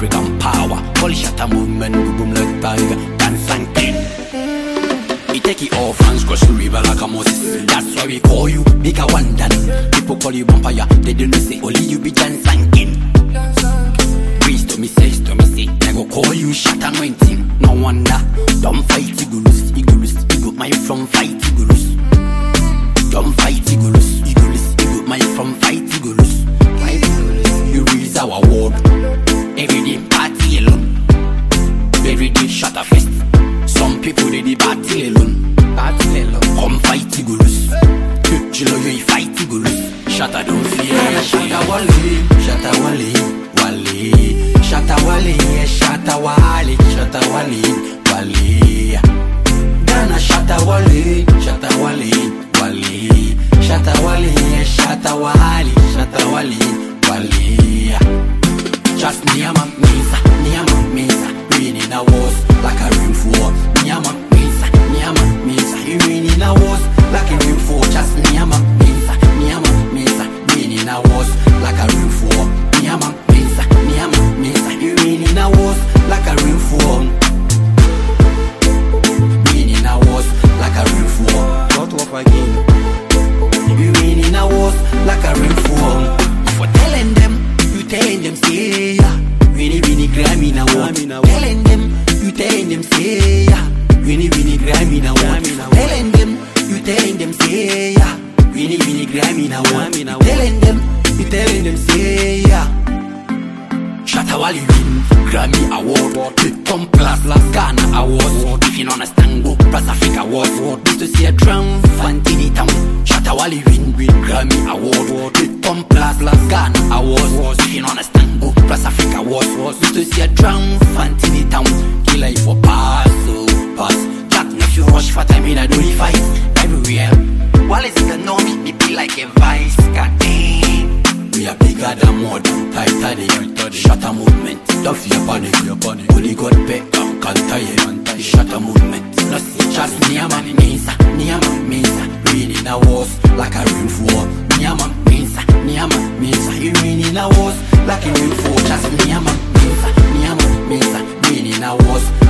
African power. Holy shatter movement, boom like tiger, dance and king. We take it off and cross the river like a Moses. That's why we call you big a wonder. People call you vampire, they don't say only you be dance and king. Praise to me say, I go call you shot anointing. No wonder, don't fight Igulus, Igulus, my from fight Igulus. Don't fight Igulus, Igulus, my from fight Igulus. You raise our world, every day party alone. Every day shut a fest. Some people they the party alone. Come fight Igulus. Chilo you fight Igulus. Shatta don't fear. Shatta wale, shatta wale, wale. Shatta wale, shatta wale, shatta wale, wale. Ghana shatta wale, shatta wale, wale. Shatta wale, shatta wale, shatta wale, wale. Just Niyama Mesa, raining a wars like a rainfall. Niyama Mesa, you raining a wars like a rainfall. Just Niyama Mesa, raining a wars like a rainfall. Niyama Mesa, you raining a wars like a rainfall. Raining a wars like a rainfall. Not off again. You raining a wars like a rainfall. For telling them say yeah. Winnie Grammy now what? Telling them, you telling them say yeah. Winnie Grammy now what? Telling them, you telling them say yeah. Winnie Grammy now what? Telling them say yeah. Shatta Wale win Grammy Award, Tom Plus Ghana Award. If you don't understand, go Plus Africa Award. This to see a triumph in the town. Shatta Wale win Grammy Award, Tom Plus Ghana Award. If you don't understand, go Plus Africa Award. This to see a triumph in the town. Kill life for pass, so pass. Jack if you rush for time in a dolly fight everywhere. While it's the norm, it be like a vice. Goddamn. We are bigger than more than tighter. Shatta movement, don't fear panic. Only God pay, can't tire. Shatta movement, no see just Niyama Mesa, raining a wars like a rainfall. Niyama Mesa, you raining a wars like a rainfall. Just Niyama Mesa, raining a wars